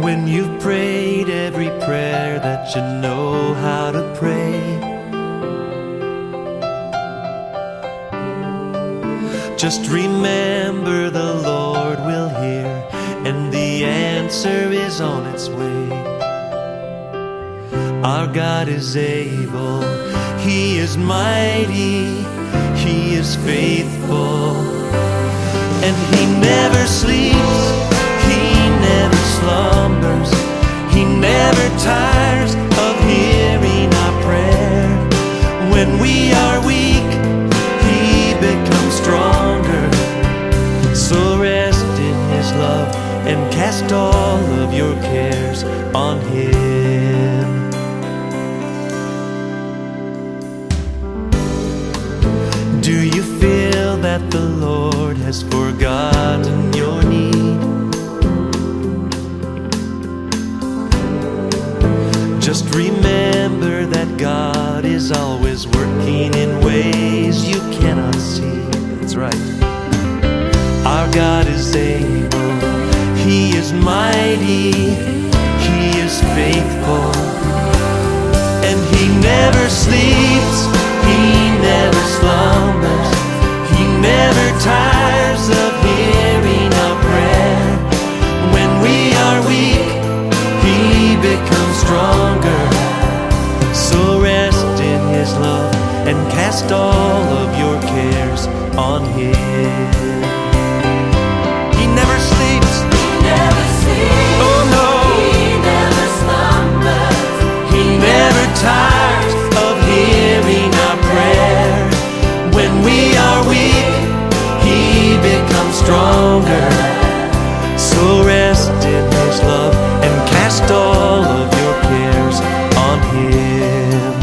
When you've prayed every prayer that you know how to pray, just remember the Lord will hear, and the answer is on its way. Our God is able, He is mighty, He is faithful, and He never sleeps, He never slumbers, He never tires of hearing our prayer. When we are weak, He becomes stronger. So rest in His love and cast all of your cares on Him. Do you feel that the Lord has forgotten your need? Just remember that God is always working in ways you cannot see. That's right. Our God is able, He is mighty, He is faithful, and He never sleeps, He never slumbers, He never tires of hearing our prayer. When we are weak, He becomes stronger. So rest in His love and cast all of your cares on Him. He never sleeps. He never sleeps. Oh no. He never slumbers. He never tires of hearing our prayer. When we are weak, He becomes stronger. So rest in His love and cast all of your cares on Him.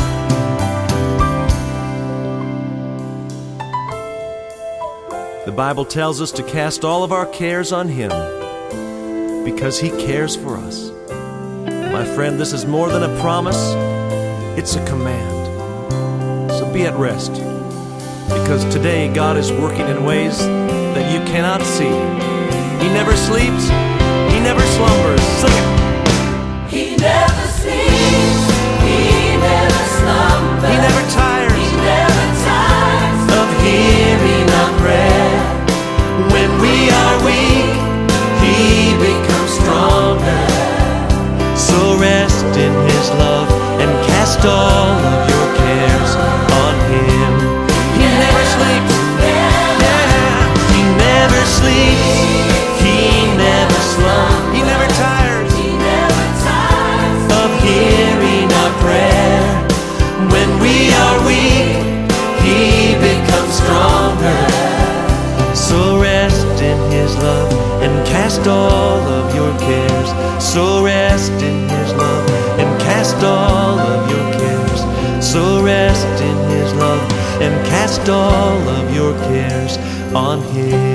The Bible tells us to cast all of our cares on Him because He cares for us. My friend, this is more than a promise, it's a command. So be at rest, because today God is working in ways that you cannot see. He never sleeps, He never slumbers. Sing it. He never sleeps. He never slumbers. He never tires. He never tires of hearing our prayer. When we are weak, He becomes stronger. So rest in His love and cast all of your cares on Him. He never sleeps. Yeah. He never sleeps. He never slumbers. He never tires. He never tires of hearing our prayer. When we are weak, He becomes stronger. So rest in His love and cast all of your cares. So rest in His love and cast all of your cares. So rest in His love and cast all of your cares on Him.